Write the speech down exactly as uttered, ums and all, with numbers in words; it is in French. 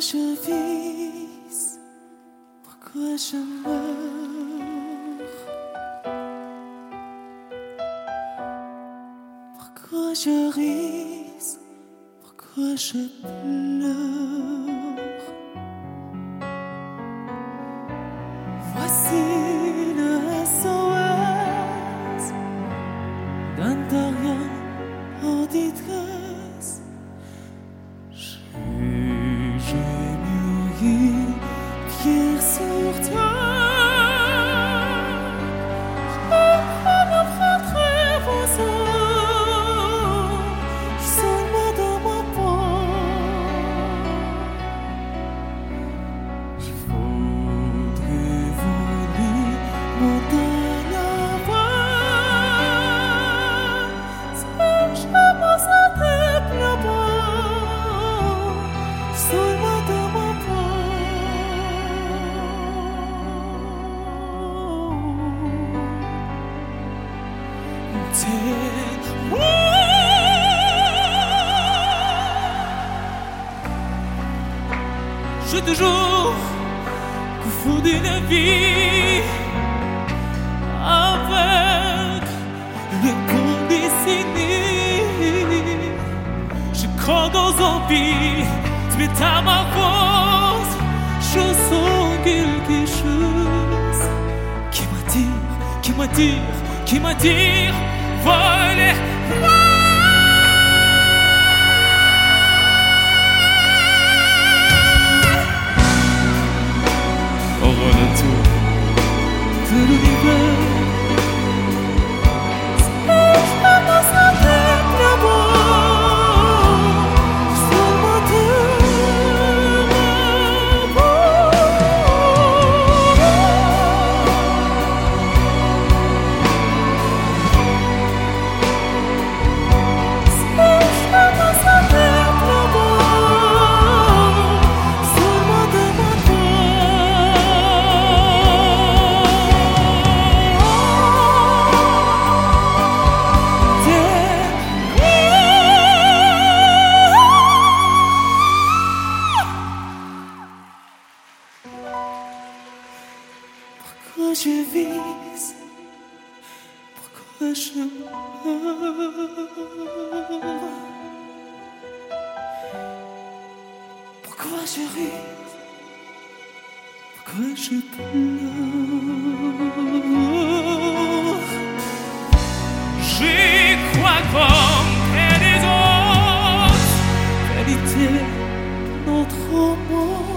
je vis? Pourquoi je meurs? Pourquoi je ris? Pourquoi je pleure? Voici le S O S d'un terrien en détresse. J'ai mûri pierre sur terre. Je m'affronterai vos âmes, seulement dans ma peau. Il faudrait voler montagne avant. Si je me sentais là-bas, seulement dans ma peau. Je toujours confondu la vie avec les condescendés. Je crois aux envies, tu es à ma force. Je sens quelque chose qui m'attire, qui m'attire, qui m'attire. Voler. Au retour de l'univers, je me sentais là-bas, seulement de ma Pourquoi je vis? Pourquoi je meurs? Pourquoi je ris? Pourquoi je pleure? J'y crois comme et les autres. Vérité, notre amour.